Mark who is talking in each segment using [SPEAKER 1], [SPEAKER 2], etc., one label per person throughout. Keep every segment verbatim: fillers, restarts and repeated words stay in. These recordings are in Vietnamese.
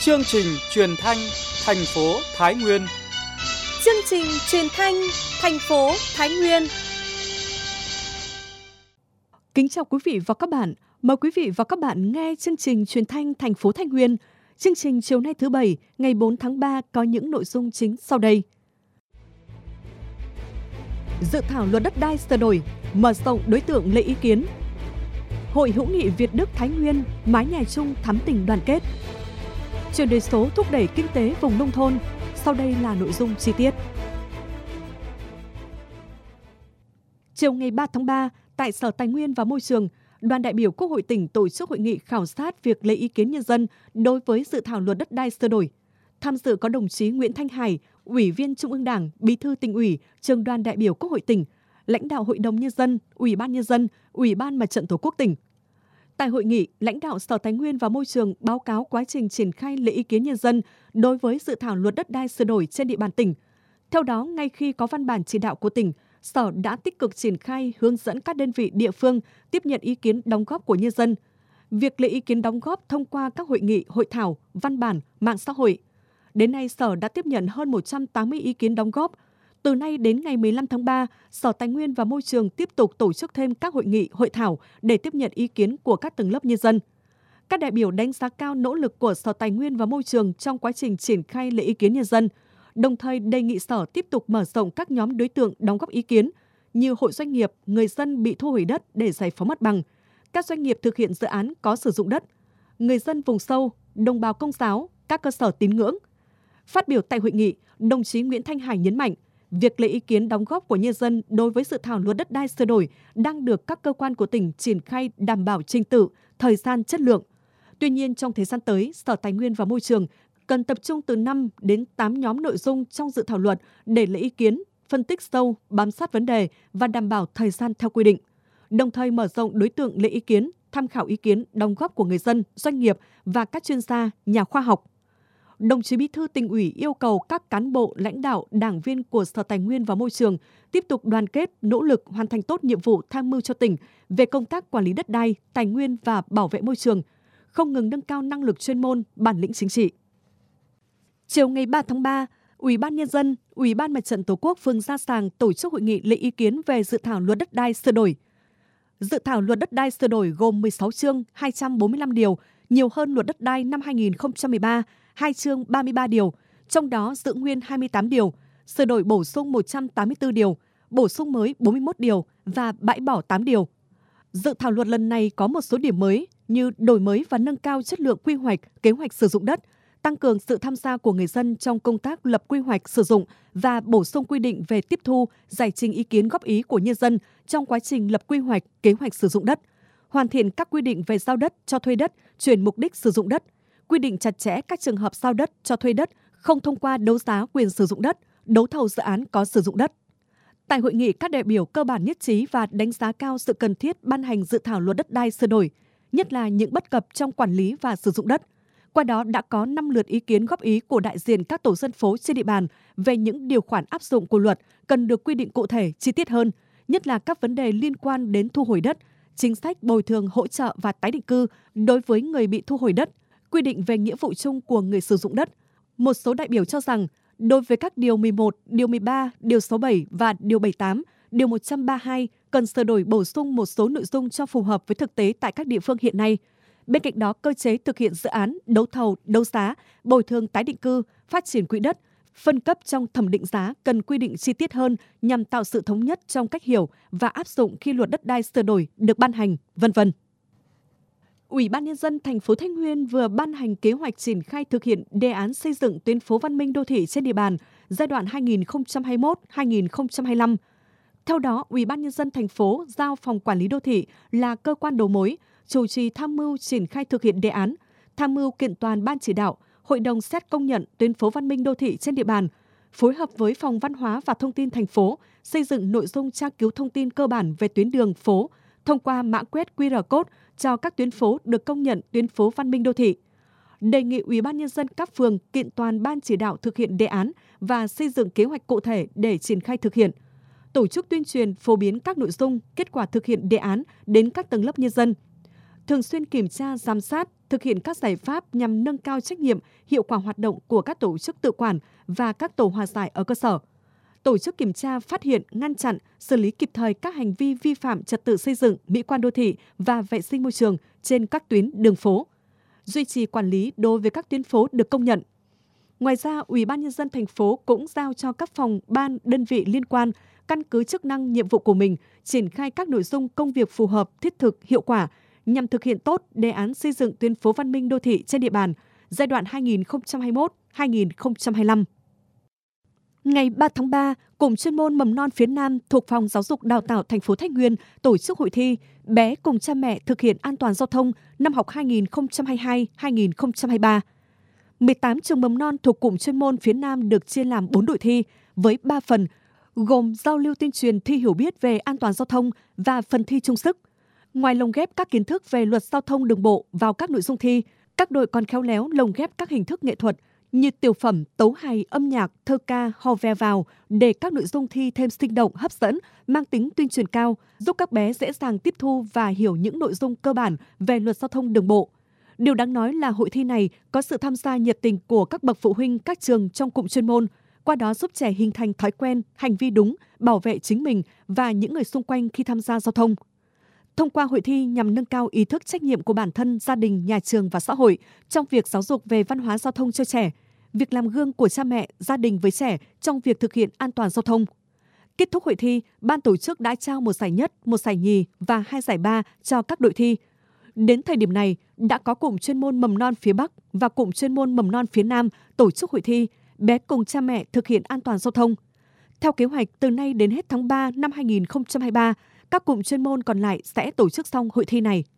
[SPEAKER 1] Chương trình truyền thanh thành phố Thái Nguyên.
[SPEAKER 2] Chương trình truyền thanh thành phố Thái Nguyên. Kính chào quý vị và các bạn. Mời quý vị và các bạn nghe chương trình truyền thanh thành phố Thái Nguyên. Chương trình chiều nay thứ Bảy, ngày bốn tháng ba có những nội dung chính sau đây. Dự thảo luật đất đai sửa đổi, mở rộng đối tượng lấy ý kiến. Hội hữu nghị Việt Đức Thái Nguyên, mái nhà chung thắm tình đoàn kết. Chuyển đổi số thúc đẩy kinh tế vùng nông thôn. Sau đây là nội dung chi tiết. Chiều ngày ba tháng ba, tại Sở Tài nguyên và Môi trường, đoàn đại biểu Quốc hội tỉnh tổ chức hội nghị khảo sát việc lấy ý kiến nhân dân đối với dự thảo luật đất đai sửa đổi. Tham dự có đồng chí Nguyễn Thanh Hải, Ủy viên Trung ương Đảng, Bí thư Tỉnh ủy, Trưởng đoàn đại biểu Quốc hội tỉnh, lãnh đạo Hội đồng Nhân dân, Ủy ban Nhân dân, Ủy ban Mặt trận Tổ quốc tỉnh. Tại hội nghị, lãnh đạo Sở Tài nguyên và Môi trường báo cáo quá trình triển khai lấy ý kiến nhân dân đối với dự thảo luật đất đai sửa đổi trên địa bàn tỉnh. Theo đó, ngay khi có văn bản chỉ đạo của tỉnh, Sở đã tích cực triển khai hướng dẫn các đơn vị địa phương tiếp nhận ý kiến đóng góp của nhân dân. Việc lấy ý kiến đóng góp thông qua các hội nghị, hội thảo, văn bản, mạng xã hội. Đến nay, Sở đã tiếp nhận hơn một trăm tám mươi ý kiến đóng góp. Từ nay đến ngày mười lăm tháng ba, Sở Tài nguyên và Môi trường tiếp tục tổ chức thêm các hội nghị, hội thảo để tiếp nhận ý kiến của các tầng lớp nhân dân. Các đại biểu đánh giá cao nỗ lực của Sở Tài nguyên và Môi trường trong quá trình triển khai lấy ý kiến nhân dân, đồng thời đề nghị Sở tiếp tục mở rộng các nhóm đối tượng đóng góp ý kiến như hội doanh nghiệp, người dân bị thu hồi đất để giải phóng mặt bằng, các doanh nghiệp thực hiện dự án có sử dụng đất, người dân vùng sâu, đồng bào Công giáo, các cơ sở tín ngưỡng. Phát biểu tại hội nghị, đồng chí Nguyễn Thanh Hải nhấn mạnh, việc lấy ý kiến đóng góp của nhân dân đối với dự thảo luật đất đai sửa đổi đang được các cơ quan của tỉnh triển khai đảm bảo trình tự, thời gian, chất lượng. Tuy nhiên, trong thời gian tới, Sở Tài nguyên và Môi trường cần tập trung từ năm đến tám nhóm nội dung trong dự thảo luật để lấy ý kiến, phân tích sâu, bám sát vấn đề và đảm bảo thời gian theo quy định. Đồng thời mở rộng đối tượng lấy ý kiến, tham khảo ý kiến, đóng góp của người dân, doanh nghiệp và các chuyên gia, nhà khoa học. Đồng chí Bí thư Tỉnh ủy yêu cầu các cán bộ, lãnh đạo, đảng viên của Sở Tài nguyên và Môi trường tiếp tục đoàn kết, nỗ lực hoàn thành tốt nhiệm vụ tham mưu cho tỉnh về công tác quản lý đất đai, tài nguyên và bảo vệ môi trường, không ngừng nâng cao năng lực chuyên môn, bản lĩnh chính trị. Chiều ngày ba tháng ba, Ủy ban Nhân dân, Ủy ban Mặt trận Tổ quốc phường Gia Sàng tổ chức hội nghị lấy ý kiến về dự thảo luật đất đai sửa đổi. Dự thảo luật đất đai sửa đổi gồm mười sáu chương, hai trăm bốn mươi lăm điều, nhiều hơn luật đất đai năm hai nghìn không trăm mười ba, hai chương ba mươi ba điều, trong đó giữ nguyên hai mươi tám điều, sửa đổi bổ sung một trăm tám mươi tư điều, bổ sung mới bốn mươi mốt điều và bãi bỏ tám điều. Dự thảo luật lần này có một số điểm mới như đổi mới và nâng cao chất lượng quy hoạch, kế hoạch sử dụng đất, tăng cường sự tham gia của người dân trong công tác lập quy hoạch sử dụng và bổ sung quy định về tiếp thu, giải trình ý kiến góp ý của nhân dân trong quá trình lập quy hoạch, kế hoạch sử dụng đất, hoàn thiện các quy định về giao đất, cho thuê đất, chuyển mục đích sử dụng đất, quy định chặt chẽ các trường hợp giao đất, cho thuê đất, không thông qua đấu giá quyền sử dụng đất, đấu thầu dự án có sử dụng đất. Tại hội nghị, các đại biểu cơ bản nhất trí và đánh giá cao sự cần thiết ban hành dự thảo luật đất đai sửa đổi, nhất là những bất cập trong quản lý và sử dụng đất. Qua đó đã có năm lượt ý kiến góp ý của đại diện các tổ dân phố trên địa bàn về những điều khoản áp dụng của luật cần được quy định cụ thể, chi tiết hơn, nhất là các vấn đề liên quan đến thu hồi đất, chính sách bồi thường hỗ trợ và tái định cư đối với người bị thu hồi đất, quy định về nghĩa vụ chung của người sử dụng đất. Một số đại biểu cho rằng, đối với các điều mười một, điều mười ba, điều sáu mươi bảy và điều bảy mươi tám, điều một trăm ba mươi hai cần sửa đổi bổ sung một số nội dung cho phù hợp với thực tế tại các địa phương hiện nay. Bên cạnh đó, cơ chế thực hiện dự án, đấu thầu, đấu giá, bồi thường tái định cư, phát triển quỹ đất, phân cấp trong thẩm định giá cần quy định chi tiết hơn nhằm tạo sự thống nhất trong cách hiểu và áp dụng khi luật đất đai sửa đổi được ban hành, vân vân. Ủy ban Nhân dân thành phố Thái Nguyên vừa ban hành kế hoạch triển khai thực hiện đề án xây dựng tuyến phố văn minh đô thị trên địa bàn giai đoạn hai nghìn không trăm hai mươi mốt đến hai nghìn không trăm hai mươi lăm. Theo đó, Ủy ban Nhân dân thành phố giao Phòng Quản lý Đô thị là cơ quan đầu mối, chủ trì tham mưu triển khai thực hiện đề án, tham mưu kiện toàn ban chỉ đạo, hội đồng xét công nhận tuyến phố văn minh đô thị trên địa bàn, phối hợp với Phòng Văn hóa và Thông tin thành phố xây dựng nội dung tra cứu thông tin cơ bản về tuyến đường phố thông qua mã quét quy rờ code cho các tuyến phố được công nhận tuyến phố văn minh đô thị. Đề nghị Ủy ban Nhân dân các phường kiện toàn ban chỉ đạo thực hiện đề án và xây dựng kế hoạch cụ thể để triển khai thực hiện. Tổ chức tuyên truyền phổ biến các nội dung, kết quả thực hiện đề án đến các tầng lớp nhân dân. thường xuyên kiểm tra, giám sát, thực hiện các giải pháp nhằm nâng cao trách nhiệm, hiệu quả hoạt động của các tổ chức tự quản và các tổ hòa giải ở cơ sở. Tổ chức kiểm tra, phát hiện, ngăn chặn, xử lý kịp thời các hành vi vi phạm trật tự xây dựng, mỹ quan đô thị và vệ sinh môi trường trên các tuyến đường phố. Duy trì quản lý đối với các tuyến phố được công nhận. Ngoài ra, Ủy ban Nhân dân thành phố cũng giao cho các phòng, ban, đơn vị liên quan căn cứ chức năng, nhiệm vụ của mình, triển khai các nội dung công việc phù hợp, thiết thực, hiệu quả nhằm thực hiện tốt đề án xây dựng tuyến phố văn minh đô thị trên địa bàn giai đoạn hai nghìn không trăm hai mươi mốt đến hai nghìn không trăm hai mươi lăm. Ngày ba tháng ba, Cụm chuyên môn mầm non phía Nam thuộc Phòng Giáo dục Đào tạo thành phố Thái Nguyên tổ chức hội thi Bé cùng cha mẹ thực hiện an toàn giao thông năm học hai nghìn không trăm hai mươi hai đến hai nghìn không trăm hai mươi ba. mười tám trường mầm non thuộc Cụm chuyên môn phía Nam được chia làm bốn đội thi với ba phần, gồm giao lưu tuyên truyền thi hiểu biết về an toàn giao thông và phần thi chung sức. Ngoài lồng ghép các kiến thức về luật giao thông đường bộ vào các nội dung thi, các đội còn khéo léo lồng ghép các hình thức nghệ thuật như tiểu phẩm, tấu hài, âm nhạc, thơ ca, hò ve vào để các nội dung thi thêm sinh động, hấp dẫn, mang tính tuyên truyền cao, giúp các bé dễ dàng tiếp thu và hiểu những nội dung cơ bản về luật giao thông đường bộ. Điều đáng nói là hội thi này có sự tham gia nhiệt tình của các bậc phụ huynh các trường trong cụm chuyên môn, qua đó giúp trẻ hình thành thói quen, hành vi đúng, bảo vệ chính mình và những người xung quanh khi tham gia giao thông. Thông qua hội thi nhằm nâng cao ý thức trách nhiệm của bản thân, gia đình, nhà trường và xã hội trong việc giáo dục về văn hóa giao thông cho trẻ, việc làm gương của cha mẹ, gia đình với trẻ trong việc thực hiện an toàn giao thông. Kết thúc hội thi, ban tổ chức đã trao một giải nhất, một giải nhì và hai giải ba cho các đội thi. Đến thời điểm này, đã có Cụm chuyên môn mầm non phía Bắc và Cụm chuyên môn mầm non phía Nam tổ chức hội thi Bé cùng cha mẹ thực hiện an toàn giao thông. Theo kế hoạch, từ nay đến hết tháng ba năm hai nghìn không trăm hai mươi ba, các cụm chuyên môn còn lại sẽ tổ chức xong hội thi này.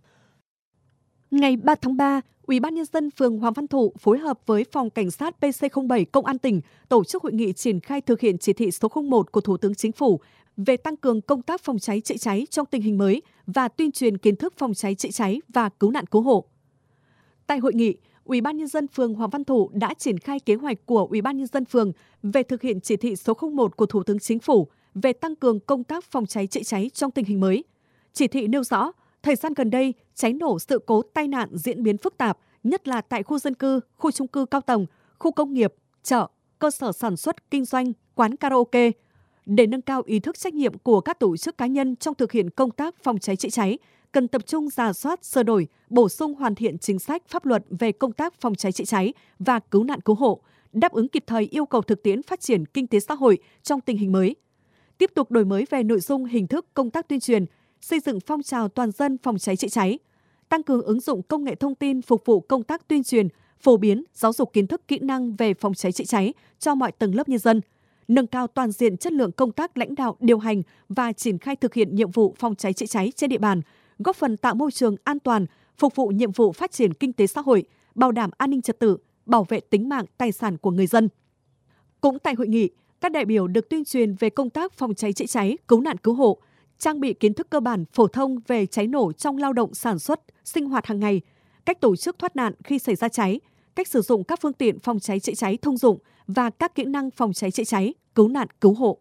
[SPEAKER 2] Ngày ba tháng ba, Ủy ban Nhân dân phường Hoàng Văn Thụ phối hợp với Phòng Cảnh sát P C không bảy Công an tỉnh tổ chức hội nghị triển khai thực hiện chỉ thị số không một của Thủ tướng Chính phủ về tăng cường công tác phòng cháy chữa cháy trong tình hình mới và tuyên truyền kiến thức phòng cháy chữa cháy và cứu nạn cứu hộ. Tại hội nghị, Ủy ban Nhân dân phường Hoàng Văn Thụ đã triển khai kế hoạch của Ủy ban Nhân dân phường về thực hiện chỉ thị số không một của Thủ tướng Chính phủ về tăng cường công tác phòng cháy chữa cháy trong tình hình mới. Chỉ thị nêu rõ, thời gian gần đây, cháy nổ, sự cố, tai nạn diễn biến phức tạp, nhất là tại khu dân cư, khu chung cư cao tầng, khu công nghiệp, chợ, cơ sở sản xuất, kinh doanh, quán karaoke. Để nâng cao ý thức trách nhiệm của các tổ chức cá nhân trong thực hiện công tác phòng cháy chữa cháy, cần tập trung rà soát, sửa đổi, bổ sung hoàn thiện chính sách pháp luật về công tác phòng cháy chữa cháy và cứu nạn cứu hộ, đáp ứng kịp thời yêu cầu thực tiễn phát triển kinh tế xã hội trong tình hình mới. Tiếp tục đổi mới về nội dung, hình thức công tác tuyên truyền, xây dựng phong trào toàn dân phòng cháy chữa cháy, tăng cường ứng dụng công nghệ thông tin phục vụ công tác tuyên truyền, phổ biến, giáo dục kiến thức kỹ năng về phòng cháy chữa cháy cho mọi tầng lớp nhân dân, nâng cao toàn diện chất lượng công tác lãnh đạo, điều hành và triển khai thực hiện nhiệm vụ phòng cháy chữa cháy trên địa bàn, góp phần tạo môi trường an toàn, phục vụ nhiệm vụ phát triển kinh tế xã hội, bảo đảm an ninh trật tự, bảo vệ tính mạng, tài sản của người dân. Cũng tại hội nghị, các đại biểu được tuyên truyền về công tác phòng cháy chữa cháy, cứu nạn cứu hộ, trang bị kiến thức cơ bản phổ thông về cháy nổ trong lao động sản xuất, sinh hoạt hàng ngày, cách tổ chức thoát nạn khi xảy ra cháy, cách sử dụng các phương tiện phòng cháy chữa cháy thông dụng và các kỹ năng phòng cháy chữa cháy, cứu nạn cứu hộ.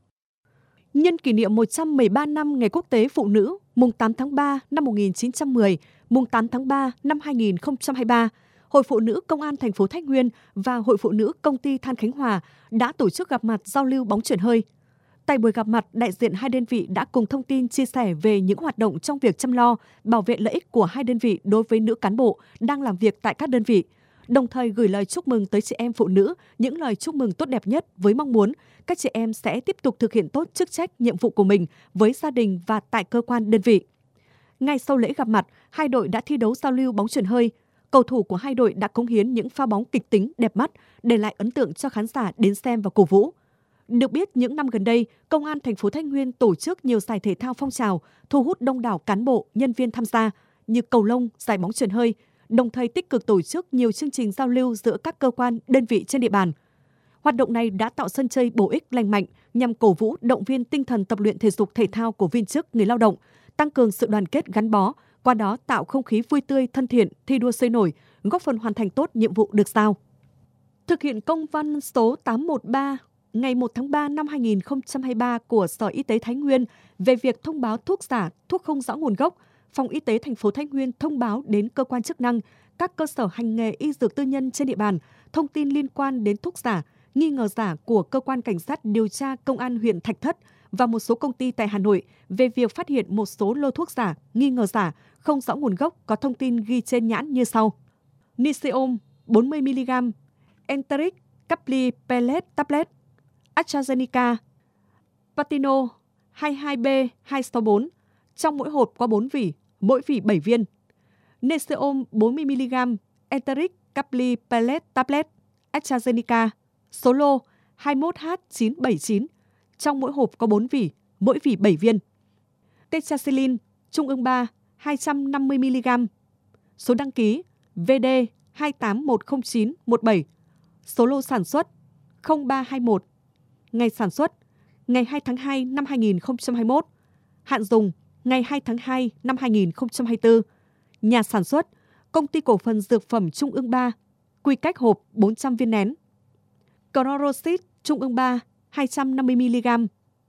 [SPEAKER 2] Nhân kỷ niệm một trăm mười ba năm Ngày Quốc tế Phụ nữ, mùng tám tháng ba năm một nghìn chín trăm mười, mùng tám tháng ba năm hai nghìn không trăm hai mươi ba, Hội Phụ nữ Công an thành phố Thái Nguyên và Hội Phụ nữ Công ty Than Khánh Hòa đã tổ chức gặp mặt giao lưu bóng chuyền hơi. Tại buổi gặp mặt, đại diện hai đơn vị đã cùng thông tin chia sẻ về những hoạt động trong việc chăm lo, bảo vệ lợi ích của hai đơn vị đối với nữ cán bộ đang làm việc tại các đơn vị, đồng thời gửi lời chúc mừng tới chị em phụ nữ, những lời chúc mừng tốt đẹp nhất với mong muốn các chị em sẽ tiếp tục thực hiện tốt chức trách, nhiệm vụ của mình với gia đình và tại cơ quan đơn vị. Ngay sau lễ gặp mặt, hai đội đã thi đấu giao lưu bóng chuyền hơi. Cầu thủ của hai đội đã cống hiến những pha bóng kịch tính, đẹp mắt, để lại ấn tượng cho khán giả đến xem và cổ vũ. Được biết, những năm gần đây, Công an thành phố Thái Nguyên tổ chức nhiều giải thể thao phong trào, thu hút đông đảo cán bộ, nhân viên tham gia như cầu lông, giải bóng chuyền hơi, đồng thời tích cực tổ chức nhiều chương trình giao lưu giữa các cơ quan, đơn vị trên địa bàn. Hoạt động này đã tạo sân chơi bổ ích, lành mạnh nhằm cổ vũ, động viên tinh thần tập luyện thể dục thể thao của viên chức, người lao động, tăng cường sự đoàn kết gắn bó, qua đó tạo không khí vui tươi, thân thiện, thi đua sôi nổi, góp phần hoàn thành tốt nhiệm vụ được giao. Thực hiện công văn số tám một ba ngày một tháng ba năm hai nghìn không trăm hai mươi ba của Sở Y tế Thái Nguyên về việc thông báo thuốc giả, thuốc không rõ nguồn gốc, Phòng Y tế thành phố Thái Nguyên thông báo đến cơ quan chức năng, các cơ sở hành nghề y dược tư nhân trên địa bàn thông tin liên quan đến thuốc giả, nghi ngờ giả của cơ quan cảnh sát điều tra công an huyện Thạch Thất và một số công ty tại Hà Nội về việc phát hiện một số lô thuốc giả, nghi ngờ giả, không rõ nguồn gốc có thông tin ghi trên nhãn như sau: Niceum bốn mươi mi-li-gam, Enteric Capli Pellet Tablet, AstraZeneca, Patino hai mươi hai B hai sáu bốn, trong mỗi hộp có bốn vỉ, mỗi vỉ bảy viên. Niceum bốn mươi mi-li-gam, Enteric Capli Pellet Tablet, AstraZeneca, số lô hai mươi mốt H chín bảy chín, trong mỗi hộp có bốn vỉ, mỗi vỉ bảy viên. Tetracycline, Trung ương ba, hai trăm năm mươi mi-li-gam, số đăng ký V D hai tám một không chín một bảy, số lô sản xuất không ba hai mốt, ngày sản xuất ngày hai tháng hai năm hai nghìn không trăm hai mươi mốt, hạn dùng ngày hai tháng hai năm hai nghìn không trăm hai mươi tư, nhà sản xuất Công ty cổ phần Dược phẩm Trung ương ba, quy cách hộp bốn trăm viên nén. Chloroside Trung ương ba, hai trăm năm mươi mi-li-gam,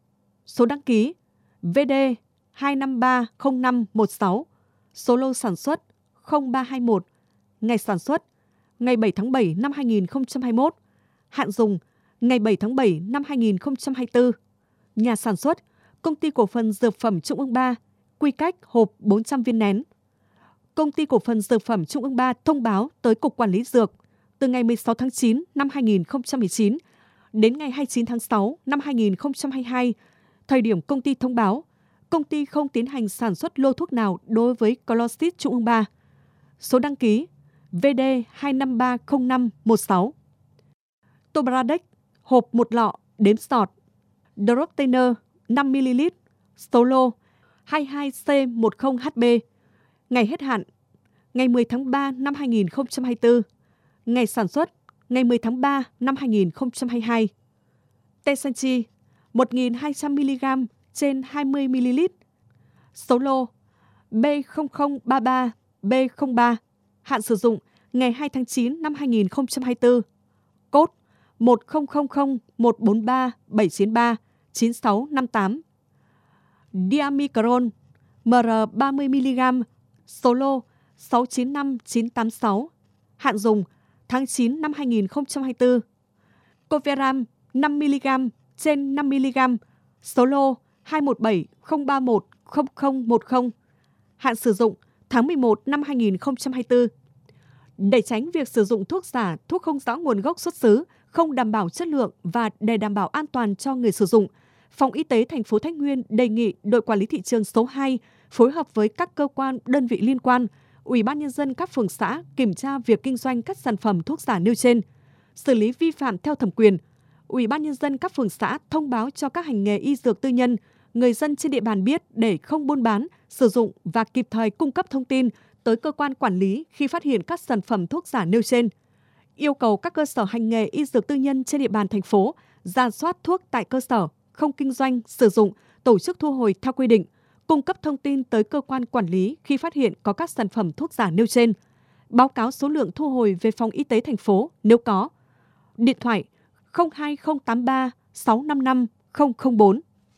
[SPEAKER 2] số đăng ký V D hai năm ba không năm một sáu, số lô sản xuất không ba hai mốt, ngày sản xuất ngày bảy tháng bảy năm hai nghìn không trăm hai mươi mốt, hạn dùng ngày bảy tháng bảy năm hai nghìn không trăm hai mươi tư, nhà sản xuất Công ty cổ phần Dược phẩm Trung ương ba, quy cách hộp bốn trăm viên nén. Công ty cổ phần Dược phẩm Trung ương ba thông báo tới Cục Quản lý Dược từ ngày mười sáu tháng chín năm hai nghìn không trăm mười chín đến ngày hai mươi chín tháng sáu năm hai nghìn không trăm hai mươi hai, thời điểm công ty thông báo, công ty không tiến hành sản xuất lô thuốc nào đối với Chloroside Trung ương ba. Số đăng ký V D hai năm ba không năm một sáu. Tobradex, hộp một lọ, đếm sọt. Droptener năm mi-li-lít, số lô hai mươi hai C một không H B, ngày hết hạn ngày mười tháng ba năm hai nghìn không trăm hai mươi tư, ngày sản xuất ngày mười tháng ba năm hai nghìn không trăm hai mươi hai. Tesanchi một nghìn hai trăm mi-li-gam trên hai mươi mi-li-lít, số lô B không không ba ba B không ba, hạn sử dụng ngày hai tháng chín năm hai nghìn không trăm hai mươi tư, code một không không không một bốn ba bảy chín ba chín sáu năm tám. Diamicron M R ba mươi mi-li-gam, số lô sáu chín năm chín tám sáu, hạn dùng tháng chín năm hai nghìn không trăm hai mươi tư. Coveram năm mi-li-gam trên năm mi-li-gam, số lô hai một bảy không ba một không không một không, hạn sử dụng tháng mười một năm hai nghìn không trăm hai mươi tư. Để tránh việc sử dụng thuốc giả, thuốc không rõ nguồn gốc xuất xứ, không đảm bảo chất lượng và để đảm bảo an toàn cho người sử dụng, Phòng Y tế thành phố Thái Nguyên đề nghị đội quản lý thị trường số hai phối hợp với các cơ quan, đơn vị liên quan, Ủy ban nhân dân các phường xã kiểm tra việc kinh doanh các sản phẩm thuốc giả nêu trên, xử lý vi phạm theo thẩm quyền. Ủy ban nhân dân các phường xã thông báo cho các hành nghề y dược tư nhân, người dân trên địa bàn biết để không buôn bán, sử dụng và kịp thời cung cấp thông tin tới cơ quan quản lý khi phát hiện các sản phẩm thuốc giả nêu trên. Yêu cầu các cơ sở hành nghề y dược tư nhân trên địa bàn thành phố rà soát thuốc tại cơ sở, không kinh doanh, sử dụng, tổ chức thu hồi theo quy định, cung cấp thông tin tới cơ quan quản lý khi phát hiện có các sản phẩm thuốc giả nêu trên. Báo cáo số lượng thu hồi về Phòng Y tế thành phố nếu có. Điện thoại không hai không tám ba sáu năm năm không không bốn.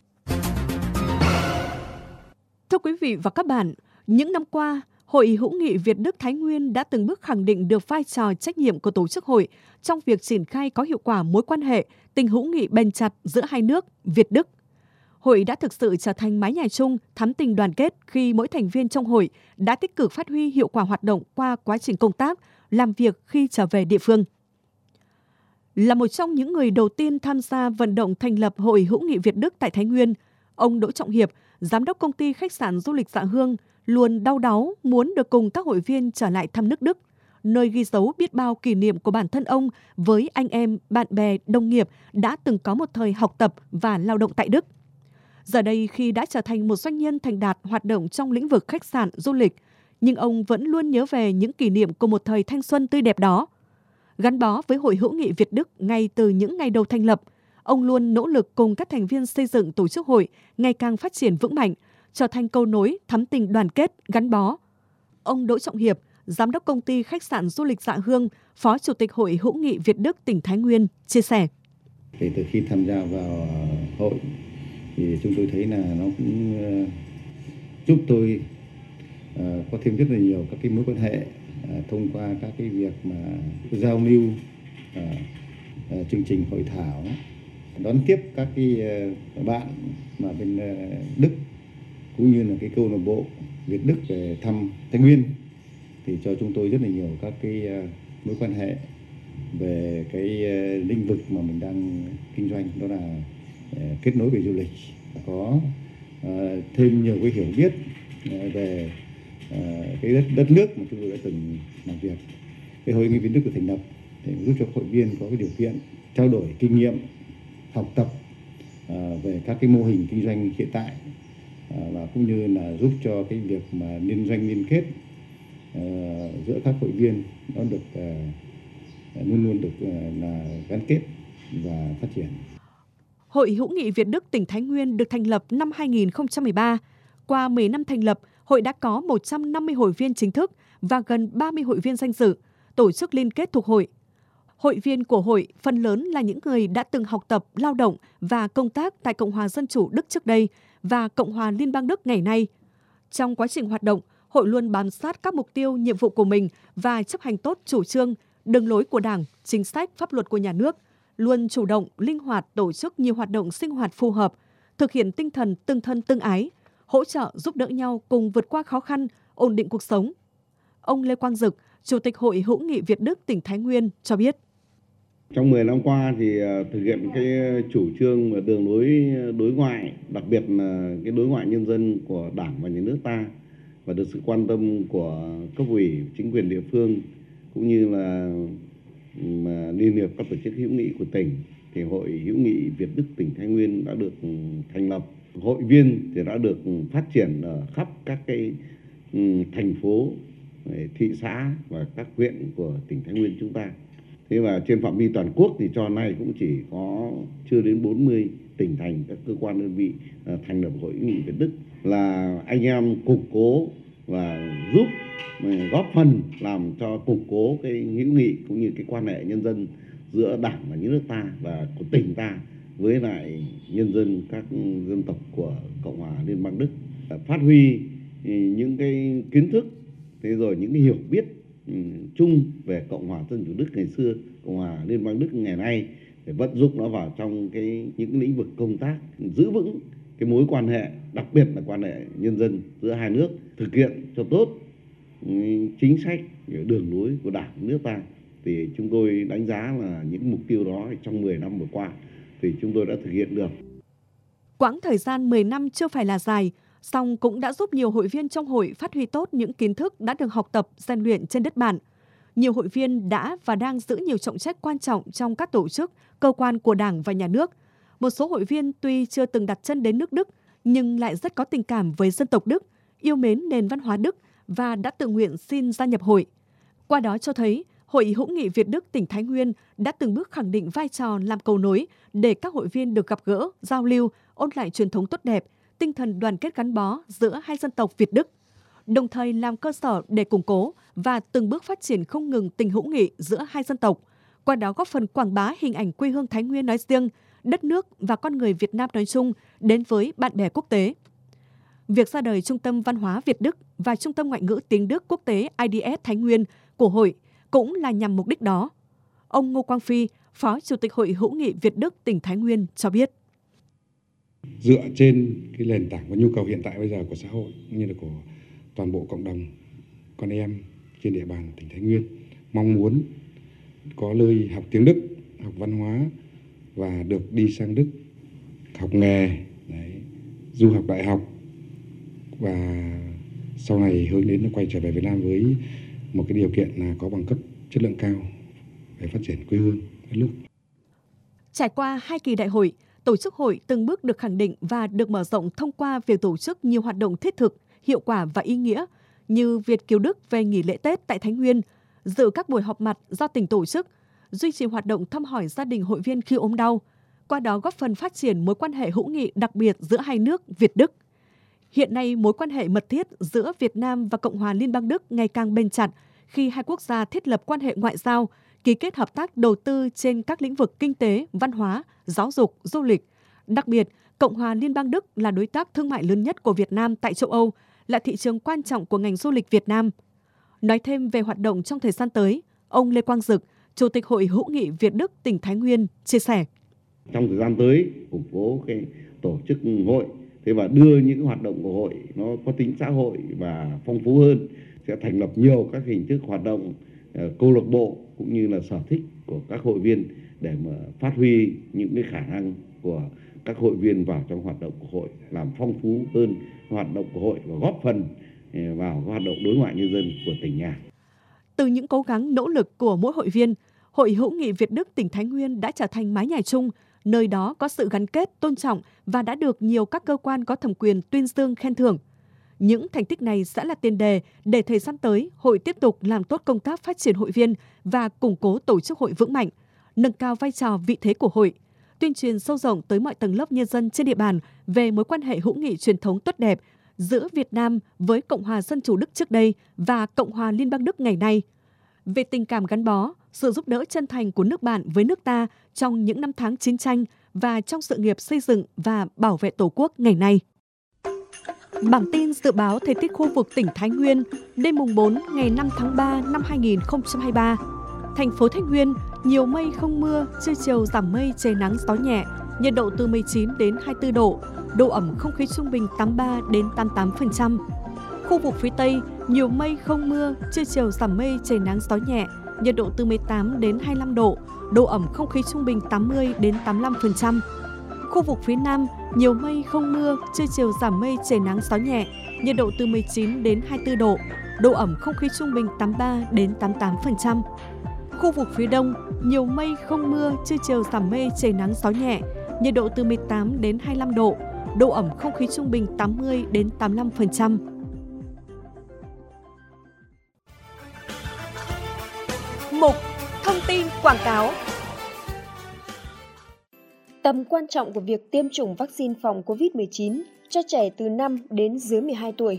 [SPEAKER 2] Thưa quý vị và các bạn, những năm qua, Hội hữu nghị Việt Đức Thái Nguyên đã từng bước khẳng định được vai trò trách nhiệm của tổ chức hội trong việc triển khai có hiệu quả mối quan hệ tình hữu nghị bền chặt giữa hai nước Việt Đức. Hội đã thực sự trở thành mái nhà chung, thắm tình đoàn kết khi mỗi thành viên trong hội đã tích cực phát huy hiệu quả hoạt động qua quá trình công tác, làm việc khi trở về địa phương. Là một trong những người đầu tiên tham gia vận động thành lập Hội hữu nghị Việt Đức tại Thái Nguyên, ông Đỗ Trọng Hiệp, giám đốc công ty khách sạn du lịch Dạ Hương, luôn đau đáu muốn được cùng các hội viên trở lại thăm nước Đức, nơi ghi dấu biết bao kỷ niệm của bản thân ông với anh em, bạn bè, đồng nghiệp đã từng có một thời học tập và lao động tại Đức. Giờ đây khi đã trở thành một doanh nhân thành đạt hoạt động trong lĩnh vực khách sạn, du lịch, nhưng ông vẫn luôn nhớ về những kỷ niệm của một thời thanh xuân tươi đẹp đó. Gắn bó với Hội hữu nghị Việt Đức ngay từ những ngày đầu thành lập, ông luôn nỗ lực cùng các thành viên xây dựng tổ chức hội ngày càng phát triển vững mạnh, trở thành cầu nối thắm tình đoàn kết, gắn bó. Ông Đỗ Trọng Hiệp, giám đốc công ty khách sạn du lịch Dạ Hương, phó chủ tịch Hội hữu nghị Việt Đức tỉnh Thái Nguyên chia sẻ.
[SPEAKER 3] Kể từ khi tham gia vào hội thì chúng tôi thấy là nó cũng giúp tôi à, có thêm rất là nhiều các cái mối quan hệ à, thông qua các cái việc mà giao lưu, à, à, chương trình hội thảo, đón tiếp các cái uh, bạn mà bên uh, Đức cũng như là cái câu lạc bộ Việt Đức về thăm Thái Nguyên, thì cho chúng tôi rất là nhiều các cái uh, mối quan hệ về cái uh, lĩnh vực mà mình đang kinh doanh, đó là uh, kết nối về du lịch, có uh, thêm nhiều cái hiểu biết uh, về uh, cái đất, đất nước mà chúng tôi đã từng làm việc. Cái Hội nghị Việt Đức được thành lập để giúp cho hội viên có cái điều kiện trao đổi kinh nghiệm, học tập uh, về các cái mô hình kinh doanh hiện tại, uh, và cũng như là giúp cho cái việc mà liên doanh liên kết uh, giữa các hội viên nó được uh, luôn luôn được uh, là gắn kết và phát triển.
[SPEAKER 2] Hội hữu nghị Việt Đức tỉnh Thái Nguyên được thành lập năm hai nghìn không trăm mười ba. Qua mười năm thành lập, hội đã có một trăm năm mươi hội viên chính thức và gần ba mươi hội viên danh dự, tổ chức liên kết thuộc hội. Hội viên của hội phần lớn là những người đã từng học tập, lao động và công tác tại Cộng hòa Dân chủ Đức trước đây và Cộng hòa Liên bang Đức ngày nay. Trong quá trình hoạt động, hội luôn bám sát các mục tiêu, nhiệm vụ của mình và chấp hành tốt chủ trương, đường lối của Đảng, chính sách, pháp luật của nhà nước, luôn chủ động, linh hoạt tổ chức nhiều hoạt động sinh hoạt phù hợp, thực hiện tinh thần tương thân tương ái, hỗ trợ giúp đỡ nhau cùng vượt qua khó khăn, ổn định cuộc sống. Ông Lê Quang Dực, Chủ tịch Hội hữu nghị Việt Đức tỉnh Thái Nguyên cho biết.
[SPEAKER 4] Trong mười năm qua thì thực hiện cái chủ trương và đường lối đối ngoại, đặc biệt là cái đối ngoại nhân dân của Đảng và Nhà nước ta, và được sự quan tâm của cấp ủy, chính quyền địa phương cũng như là mà liên hiệp các tổ chức hữu nghị của tỉnh, thì Hội hữu nghị Việt Đức tỉnh Thái Nguyên đã được thành lập. Hội viên thì đã được phát triển ở khắp các cái thành phố, thị xã và các huyện của tỉnh Thái Nguyên chúng ta. Thế và trên phạm vi toàn quốc thì cho nay cũng chỉ có chưa đến bốn mươi tỉnh thành, các cơ quan đơn vị thành lập Hội hữu nghị Việt Đức, là anh em củng cố và giúp góp phần làm cho củng cố cái hữu nghị cũng như cái quan hệ nhân dân giữa Đảng và Nhà nước ta và của tỉnh ta với lại nhân dân các dân tộc của Cộng hòa Liên bang Đức, phát huy những cái kiến thức, thế rồi những cái hiểu biết chung về Cộng hòa Dân chủ Đức ngày xưa, Cộng hòa Liên bang Đức ngày nay, để vận dụng nó vào trong cái những cái lĩnh vực công tác, giữ vững cái mối quan hệ, đặc biệt là quan hệ nhân dân giữa hai nước, thực hiện cho tốt chính sách, đường lối của Đảng nước ta. Thì chúng tôi đánh giá là những mục tiêu đó trong mười năm vừa qua thì chúng tôi đã thực hiện được.
[SPEAKER 2] Quãng thời gian mười năm chưa phải là dài, song cũng đã giúp nhiều hội viên trong hội phát huy tốt những kiến thức đã được học tập, rèn luyện trên đất bản. Nhiều hội viên đã và đang giữ nhiều trọng trách quan trọng trong các tổ chức, cơ quan của Đảng và Nhà nước. Một số hội viên tuy chưa từng đặt chân đến nước Đức, nhưng lại rất có tình cảm với dân tộc Đức, yêu mến nền văn hóa Đức và đã tự nguyện xin gia nhập hội. Qua đó cho thấy, Hội hữu nghị Việt Đức tỉnh Thái Nguyên đã từng bước khẳng định vai trò làm cầu nối để các hội viên được gặp gỡ, giao lưu, ôn lại truyền thống tốt đẹp, tinh thần đoàn kết gắn bó giữa hai dân tộc Việt Đức, đồng thời làm cơ sở để củng cố và từng bước phát triển không ngừng tình hữu nghị giữa hai dân tộc, qua đó góp phần quảng bá hình ảnh quê hương Thái Nguyên nói riêng, đất nước và con người Việt Nam nói chung đến với bạn bè quốc tế. Việc ra đời Trung tâm Văn hóa Việt Đức và Trung tâm Ngoại ngữ Tiếng Đức Quốc tế I D S Thái Nguyên của hội cũng là nhằm mục đích đó. Ông Ngô Quang Phi, Phó Chủ tịch Hội hữu nghị Việt Đức tỉnh Thái Nguyên cho biết.
[SPEAKER 5] Dựa trên cái nền tảng và nhu cầu hiện tại bây giờ của xã hội cũng như là của toàn bộ cộng đồng con em trên địa bàn tỉnh Thái Nguyên, mong muốn có nơi học tiếng Đức, học văn hóa và được đi sang Đức học nghề, đấy, du học đại học và sau này hướng đến quay trở về Việt Nam với một cái điều kiện là có bằng cấp chất lượng cao để phát triển quê hương đất nước.
[SPEAKER 2] Trải qua hai kỳ đại hội, tổ chức hội từng bước được khẳng định và được mở rộng thông qua việc tổ chức nhiều hoạt động thiết thực, hiệu quả và ý nghĩa như Việt kiều Đức về nghỉ lễ Tết tại Thái Nguyên, dự các buổi họp mặt do tỉnh tổ chức, duy trì hoạt động thăm hỏi gia đình hội viên khi ốm đau, qua đó góp phần phát triển mối quan hệ hữu nghị đặc biệt giữa hai nước Việt Đức. Hiện nay, mối quan hệ mật thiết giữa Việt Nam và Cộng hòa Liên bang Đức ngày càng bền chặt khi hai quốc gia thiết lập quan hệ ngoại giao, ký kết hợp tác đầu tư trên các lĩnh vực kinh tế, văn hóa, giáo dục, du lịch. Đặc biệt, Cộng hòa Liên bang Đức là đối tác thương mại lớn nhất của Việt Nam tại châu Âu, là thị trường quan trọng của ngành du lịch Việt Nam. Nói thêm về hoạt động trong thời gian tới, ông Lê Quang Dực, Chủ tịch Hội hữu nghị Việt Đức tỉnh Thái Nguyên chia sẻ.
[SPEAKER 4] Trong thời gian tới, củng cố cái tổ chức hội, thế và đưa những cái hoạt động của hội nó có tính xã hội và phong phú hơn, sẽ thành lập nhiều các hình thức hoạt động uh, câu lạc bộ cũng như là sở thích của các hội viên để mà phát huy những cái khả năng của các hội viên vào trong hoạt động của hội, làm phong phú hơn hoạt động của hội và góp phần vào hoạt động đối ngoại nhân dân của tỉnh nhà.
[SPEAKER 2] Từ những cố gắng nỗ lực của mỗi hội viên, Hội hữu nghị Việt Đức tỉnh Thái Nguyên đã trở thành mái nhà chung, nơi đó có sự gắn kết, tôn trọng và đã được nhiều các cơ quan có thẩm quyền tuyên dương khen thưởng. Những thành tích này sẽ là tiền đề để thời gian tới, hội tiếp tục làm tốt công tác phát triển hội viên và củng cố tổ chức hội vững mạnh, nâng cao vai trò vị thế của hội, tuyên truyền sâu rộng tới mọi tầng lớp nhân dân trên địa bàn về mối quan hệ hữu nghị truyền thống tốt đẹp giữa Việt Nam với Cộng hòa Dân chủ Đức trước đây và Cộng hòa Liên bang Đức ngày nay, về tình cảm gắn bó, sự giúp đỡ chân thành của nước bạn với nước ta trong những năm tháng chiến tranh và trong sự nghiệp xây dựng và bảo vệ Tổ quốc ngày nay. Bản tin dự báo thời tiết khu vực tỉnh Thái Nguyên đêm mùng bốn ngày năm tháng ba năm hai nghìn không trăm hai mươi ba. Thành phố Thái Nguyên nhiều mây không mưa, trưa chiều giảm mây trời nắng gió nhẹ, nhiệt độ từ mười chín đến hai mươi tư độ, độ ẩm không khí trung bình tám mươi ba đến tám mươi tám phần trăm. Khu vực phía Tây nhiều mây không mưa, trưa chiều giảm mây trời nắng gió nhẹ, nhiệt độ từ mười tám đến hai mươi lăm độ, độ ẩm không khí trung bình tám mươi đến tám mươi lăm phần trăm. Khu vực phía Nam nhiều mây không mưa, trưa chiều giảm mây trời nắng gió nhẹ, nhiệt độ từ mười chín đến hai mươi tư độ, độ ẩm không khí trung bình tám mươi ba đến tám mươi tám phần trăm. Khu vực phía Đông nhiều mây không mưa, trưa chiều giảm mây trời nắng gió nhẹ, nhiệt độ từ mười tám đến hai mươi lăm độ, độ ẩm không khí trung bình tám mươi đến tám mươi lăm phần trăm.
[SPEAKER 6] Mục Thông tin quảng cáo. Tầm quan trọng của việc tiêm chủng vaccine phòng covid mười chín cho trẻ từ năm đến dưới mười hai tuổi.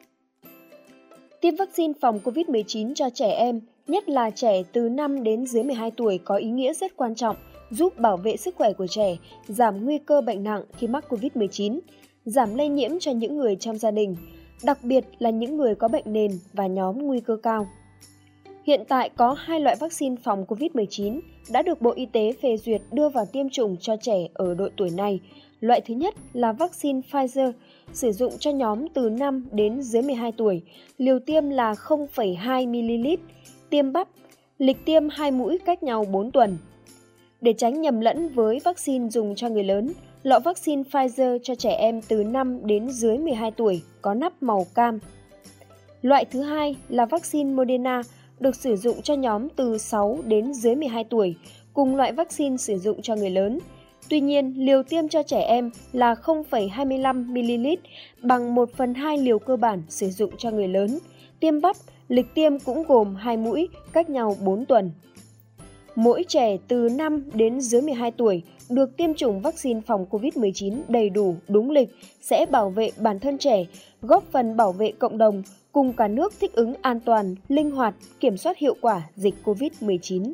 [SPEAKER 6] Tiêm vaccine phòng covid mười chín cho trẻ em, nhất là trẻ từ năm đến dưới mười hai tuổi có ý nghĩa rất quan trọng, giúp bảo vệ sức khỏe của trẻ, giảm nguy cơ bệnh nặng khi mắc covid mười chín, giảm lây nhiễm cho những người trong gia đình, đặc biệt là những người có bệnh nền và nhóm nguy cơ cao. Hiện tại có hai loại vaccine phòng covid mười chín đã được Bộ Y tế phê duyệt đưa vào tiêm chủng cho trẻ ở độ tuổi này. Loại thứ nhất là vaccine Pfizer, sử dụng cho nhóm từ năm đến dưới mười hai tuổi, liều tiêm là không phẩy hai mi-li-lít, tiêm bắp, lịch tiêm hai mũi cách nhau bốn tuần. Để tránh nhầm lẫn với vaccine dùng cho người lớn, lọ vaccine Pfizer cho trẻ em từ năm đến dưới mười hai tuổi có nắp màu cam. Loại thứ hai là vaccine Moderna, được sử dụng cho nhóm từ sáu đến dưới mười hai tuổi, cùng loại vaccine sử dụng cho người lớn. Tuy nhiên, liều tiêm cho trẻ em là không phẩy hai mươi lăm mi-li-lít, bằng một phần hai liều cơ bản sử dụng cho người lớn. Tiêm bắp, lịch tiêm cũng gồm hai mũi, cách nhau bốn tuần. Mỗi trẻ từ năm đến dưới mười hai tuổi được tiêm chủng vaccine phòng covid mười chín đầy đủ, đúng lịch sẽ bảo vệ bản thân trẻ, góp phần bảo vệ cộng đồng, cùng cả nước thích ứng an toàn, linh hoạt, kiểm soát hiệu quả dịch covid mười chín.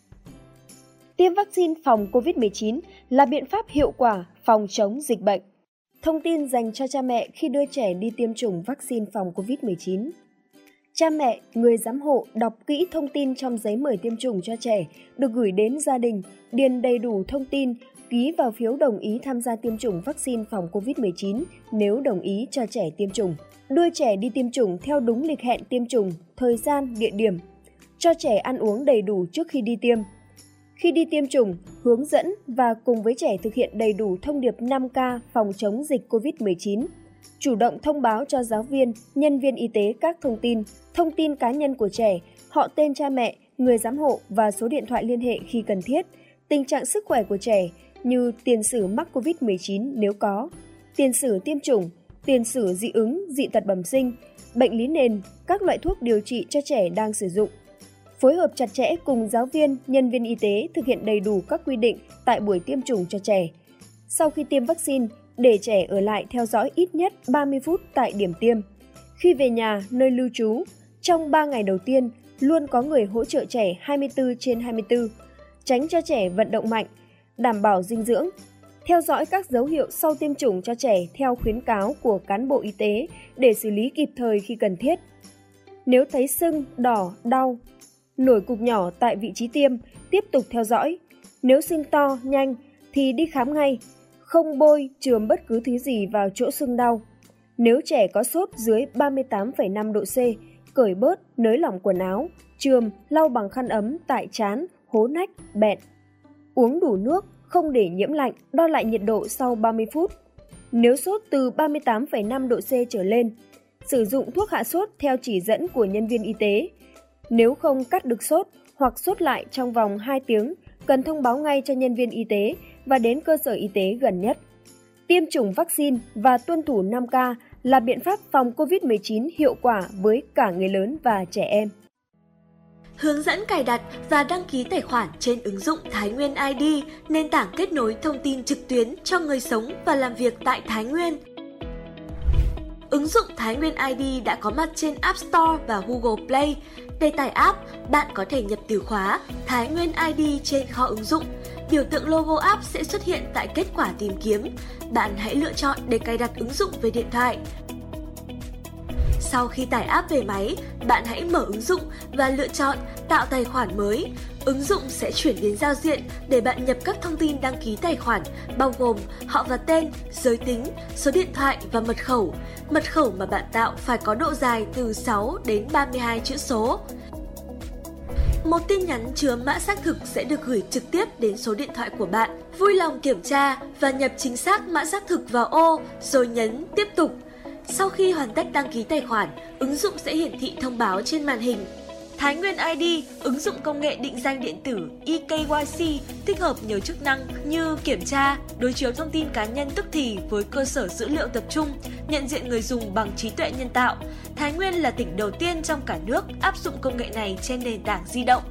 [SPEAKER 6] Tiêm vaccine phòng covid mười chín là biện pháp hiệu quả phòng chống dịch bệnh. Thông tin dành cho cha mẹ khi đưa trẻ đi tiêm chủng vaccine phòng covid mười chín. Cha mẹ, người giám hộ đọc kỹ thông tin trong giấy mời tiêm chủng cho trẻ, được gửi đến gia đình, điền đầy đủ thông tin, ký vào phiếu đồng ý tham gia tiêm chủng vaccine phòng covid mười chín nếu đồng ý cho trẻ tiêm chủng. Đưa trẻ đi tiêm chủng theo đúng lịch hẹn tiêm chủng, thời gian, địa điểm. Cho trẻ ăn uống đầy đủ trước khi đi tiêm. Khi đi tiêm chủng, hướng dẫn và cùng với trẻ thực hiện đầy đủ thông điệp năm K phòng chống dịch covid mười chín. Chủ động thông báo cho giáo viên, nhân viên y tế các thông tin, thông tin cá nhân của trẻ, họ tên cha mẹ, người giám hộ và số điện thoại liên hệ khi cần thiết, tình trạng sức khỏe của trẻ như tiền sử mắc covid mười chín nếu có, tiền sử tiêm chủng, tiền sử dị ứng, dị tật bẩm sinh, bệnh lý nền, các loại thuốc điều trị cho trẻ đang sử dụng. Phối hợp chặt chẽ cùng giáo viên, nhân viên y tế thực hiện đầy đủ các quy định tại buổi tiêm chủng cho trẻ. Sau khi tiêm vaccine, để trẻ ở lại theo dõi ít nhất ba mươi phút tại điểm tiêm. Khi về nhà, nơi lưu trú, trong ba ngày đầu tiên, luôn có người hỗ trợ trẻ hai mươi tư trên hai mươi tư, tránh cho trẻ vận động mạnh, đảm bảo dinh dưỡng. theo dõi các dấu hiệu sau tiêm chủng cho trẻ theo khuyến cáo của cán bộ y tế để xử lý kịp thời khi cần thiết. Nếu thấy sưng, đỏ, đau, nổi cục nhỏ tại vị trí tiêm, tiếp tục theo dõi. Nếu sưng to, nhanh thì đi khám ngay, không bôi, chườm bất cứ thứ gì vào chỗ sưng đau. Nếu trẻ có sốt dưới ba mươi tám phẩy năm độ C, cởi bớt, nới lỏng quần áo, chườm, lau bằng khăn ấm tại trán, hố nách, bẹn. Uống đủ nước, không để nhiễm lạnh, đo lại nhiệt độ sau ba mươi phút. Nếu sốt từ ba mươi tám phẩy năm độ C trở lên, sử dụng thuốc hạ sốt theo chỉ dẫn của nhân viên y tế. Nếu không cắt được sốt hoặc sốt lại trong vòng hai tiếng, cần thông báo ngay cho nhân viên y tế và đến cơ sở y tế gần nhất. Tiêm chủng vaccine và tuân thủ năm K là biện pháp phòng covid mười chín hiệu quả với cả người lớn và trẻ em.
[SPEAKER 7] Hướng dẫn cài đặt và đăng ký tài khoản trên ứng dụng Thái Nguyên i đê, nền tảng kết nối thông tin trực tuyến cho người sống và làm việc tại Thái Nguyên. Ứng dụng Thái Nguyên i đê đã có mặt trên App Store và Google Play. Để tải app, bạn có thể nhập từ khóa Thái Nguyên i đê trên kho ứng dụng. Biểu tượng logo app sẽ xuất hiện tại kết quả tìm kiếm. Bạn hãy lựa chọn để cài đặt ứng dụng về điện thoại. Sau khi tải app về máy, bạn hãy mở ứng dụng và lựa chọn tạo tài khoản mới. Ứng dụng sẽ chuyển đến giao diện để bạn nhập các thông tin đăng ký tài khoản, bao gồm họ và tên, giới tính, số điện thoại và mật khẩu. Mật khẩu mà bạn tạo phải có độ dài từ sáu đến ba mươi hai chữ số. Một tin nhắn chứa mã xác thực sẽ được gửi trực tiếp đến số điện thoại của bạn. Vui lòng kiểm tra và nhập chính xác mã xác thực vào ô rồi nhấn tiếp tục. Sau khi hoàn tất đăng ký tài khoản, ứng dụng sẽ hiển thị thông báo trên màn hình. Thái Nguyên i đê, ứng dụng công nghệ định danh điện tử e K Y C, tích hợp nhiều chức năng như kiểm tra, đối chiếu thông tin cá nhân tức thì với cơ sở dữ liệu tập trung, nhận diện người dùng bằng trí tuệ nhân tạo. Thái Nguyên là tỉnh đầu tiên trong cả nước áp dụng công nghệ này trên nền tảng di động.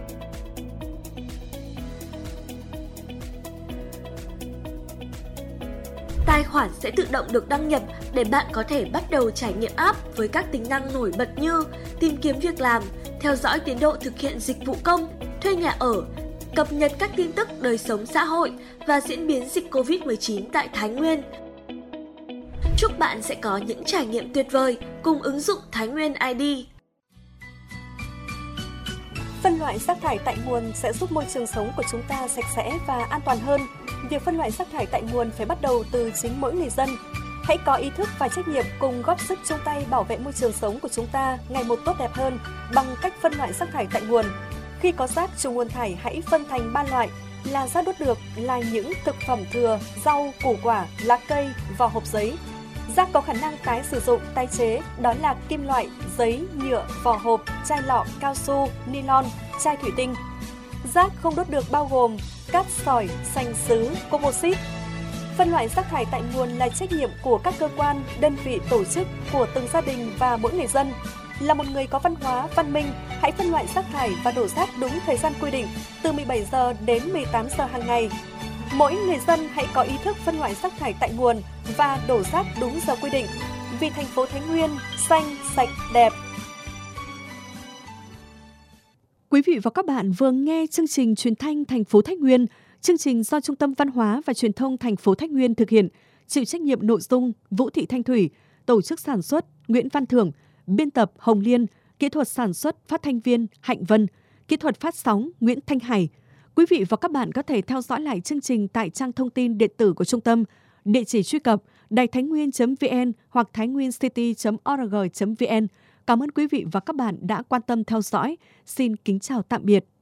[SPEAKER 7] Tài khoản sẽ tự động được đăng nhập để bạn có thể bắt đầu trải nghiệm app với các tính năng nổi bật như tìm kiếm việc làm, theo dõi tiến độ thực hiện dịch vụ công, thuê nhà ở, cập nhật các tin tức đời sống xã hội và diễn biến dịch covid mười chín tại Thái Nguyên. Chúc bạn sẽ có những trải nghiệm tuyệt vời cùng ứng dụng Thái Nguyên i đê.
[SPEAKER 2] Phân loại rác thải tại nguồn sẽ giúp môi trường sống của chúng ta sạch sẽ và an toàn hơn. Việc phân loại rác thải tại nguồn phải bắt đầu từ chính mỗi người dân. Hãy có ý thức và trách nhiệm cùng góp sức chung tay bảo vệ môi trường sống của chúng ta ngày một tốt đẹp hơn bằng cách phân loại rác thải tại nguồn. Khi có rác trùng nguồn thải, hãy phân thành ba loại là rác đốt được, là những thực phẩm thừa, rau, củ quả, lá cây, vỏ hộp giấy. Rác có khả năng tái sử dụng, tái chế, đó là kim loại, giấy, nhựa, vỏ hộp, chai lọ, cao su, nylon, chai thủy tinh. Rác không đốt được bao gồm cát sỏi, sành sứ, composite. Phân loại rác thải tại nguồn là trách nhiệm của các cơ quan, đơn vị, tổ chức, của từng gia đình và mỗi người dân. Là một người có văn hóa, văn minh, hãy phân loại rác thải và đổ rác đúng thời gian quy định, từ mười bảy giờ đến mười tám giờ hàng ngày. Mỗi người dân hãy có ý thức phân loại rác thải tại nguồn và đổ rác đúng giờ quy định. Vì thành phố Thái Nguyên xanh, sạch, đẹp. Quý vị và các bạn vừa nghe chương trình truyền thanh thành phố Thái Nguyên. Chương trình do Trung tâm Văn hóa và Truyền thông thành phố Thái Nguyên thực hiện, chịu trách nhiệm nội dung Vũ Thị Thanh Thủy, tổ chức sản xuất Nguyễn Văn Thưởng, biên tập Hồng Liên, kỹ thuật sản xuất phát thanh viên Hạnh Vân, kỹ thuật phát sóng Nguyễn Thanh Hải. Quý vị và các bạn có thể theo dõi lại chương trình tại trang thông tin điện tử của trung tâm, địa chỉ truy cập đài thái nguyên chấm vn hoặc thái nguyên city chấm org chấm vn. Cảm ơn quý vị và các bạn đã quan tâm theo dõi. Xin kính chào tạm biệt.